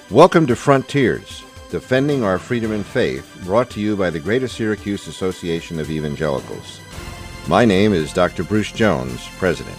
Welcome to Frontiers, Defending Our Freedom and Faith, brought to you by the Greater Syracuse Association of Evangelicals. My name is Dr. Bruce Jones, President.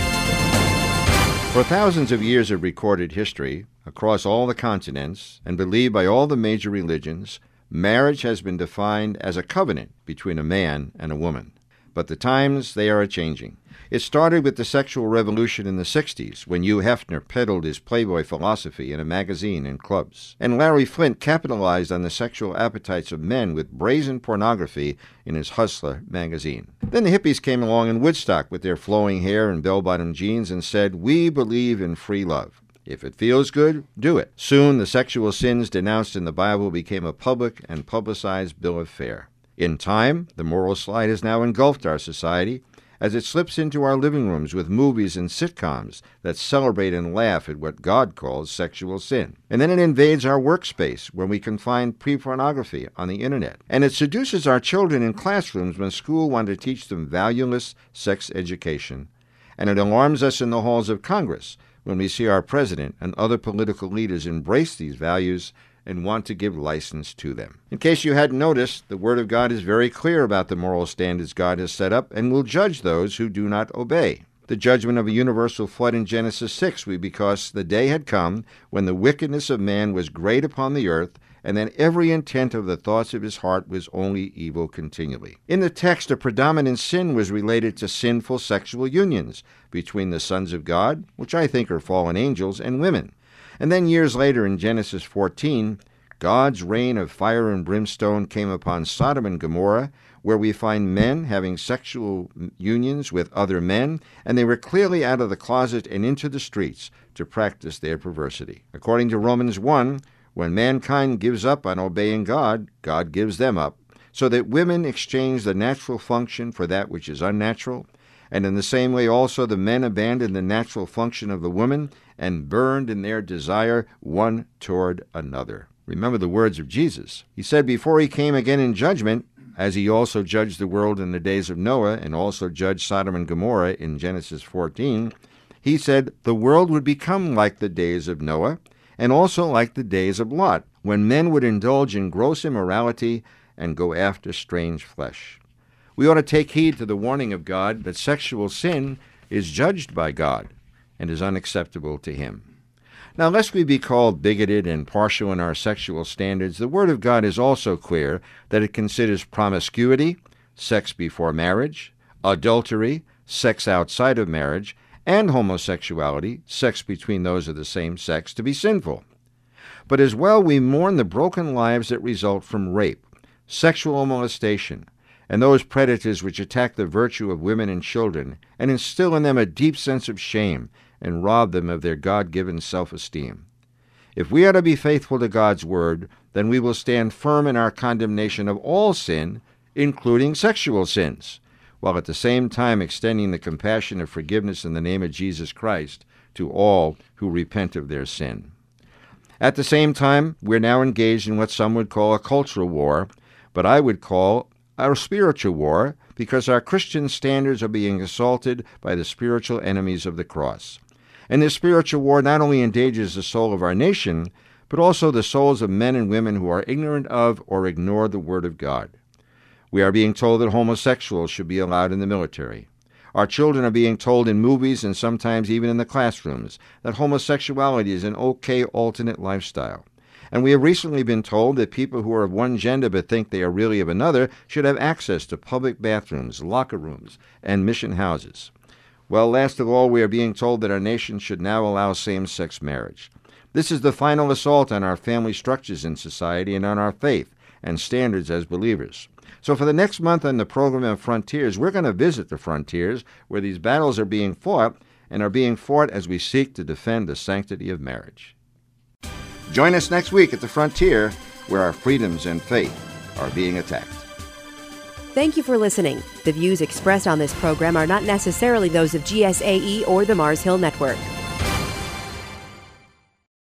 For thousands of years of recorded history, across all the continents, and believed by all the major religions, marriage has been defined as a covenant between a man and a woman. But the times, they are a-changing. It started with the sexual revolution in the 60s, when Hugh Hefner peddled his Playboy philosophy in a magazine and clubs. And Larry Flynt capitalized on the sexual appetites of men with brazen pornography in his Hustler magazine. Then the hippies came along in Woodstock with their flowing hair and bell-bottom jeans and said, "We believe in free love. If it feels good, do it." Soon, the sexual sins denounced in the Bible became a public and publicized bill of fare. In time, the moral slide has now engulfed our society as it slips into our living rooms with movies and sitcoms that celebrate and laugh at what God calls sexual sin. And then it invades our workspace, where we can find pre-pornography on the internet. And it seduces our children in classrooms when school want to teach them valueless sex education. And it alarms us in the halls of Congress when we see our president and other political leaders embrace these values and want to give license to them. In case you hadn't noticed, the Word of God is very clear about the moral standards God has set up and will judge those who do not obey. The judgment of a universal flood in Genesis 6 was because the day had come when the wickedness of man was great upon the earth, and then every intent of the thoughts of his heart was only evil continually. In the text, a predominant sin was related to sinful sexual unions between the sons of God, which I think are fallen angels, and women. And then years later in Genesis 14, God's rain of fire and brimstone came upon Sodom and Gomorrah, where we find men having sexual unions with other men, and they were clearly out of the closet and into the streets to practice their perversity. According to Romans 1, when mankind gives up on obeying God, God gives them up, so that women exchange the natural function for that which is unnatural. And in the same way also the men abandoned the natural function of the woman and burned in their desire one toward another. Remember the words of Jesus. He said before he came again in judgment, as he also judged the world in the days of Noah and also judged Sodom and Gomorrah in Genesis 14, he said the world would become like the days of Noah and also like the days of Lot, when men would indulge in gross immorality and go after strange flesh. We ought to take heed to the warning of God that sexual sin is judged by God and is unacceptable to him. Now, lest we be called bigoted and partial in our sexual standards, the Word of God is also clear that it considers promiscuity, sex before marriage, adultery, sex outside of marriage, and homosexuality, sex between those of the same sex, to be sinful. But as well, we mourn the broken lives that result from rape, sexual molestation, and those predators which attack the virtue of women and children and instill in them a deep sense of shame and rob them of their God-given self-esteem. If we are to be faithful to God's word, then we will stand firm in our condemnation of all sin, including sexual sins, while at the same time extending the compassion of forgiveness in the name of Jesus Christ to all who repent of their sin. At the same time, we're now engaged in what some would call a cultural war, but I would call our spiritual war, because our Christian standards are being assaulted by the spiritual enemies of the cross. And this spiritual war not only endangers the soul of our nation, but also the souls of men and women who are ignorant of or ignore the Word of God. We are being told that homosexuals should be allowed in the military. Our children are being told in movies and sometimes even in the classrooms that homosexuality is an okay alternate lifestyle. And we have recently been told that people who are of one gender but think they are really of another should have access to public bathrooms, locker rooms, and mission houses. Well, last of all, we are being told that our nation should now allow same-sex marriage. This is the final assault on our family structures in society and on our faith and standards as believers. So for the next month on the program of Frontiers, we're going to visit the frontiers where these battles are being fought and are being fought as we seek to defend the sanctity of marriage. Join us next week at the Frontier, where our freedoms and faith are being attacked. Thank you for listening. The views expressed on this program are not necessarily those of GSAE or the Mars Hill Network.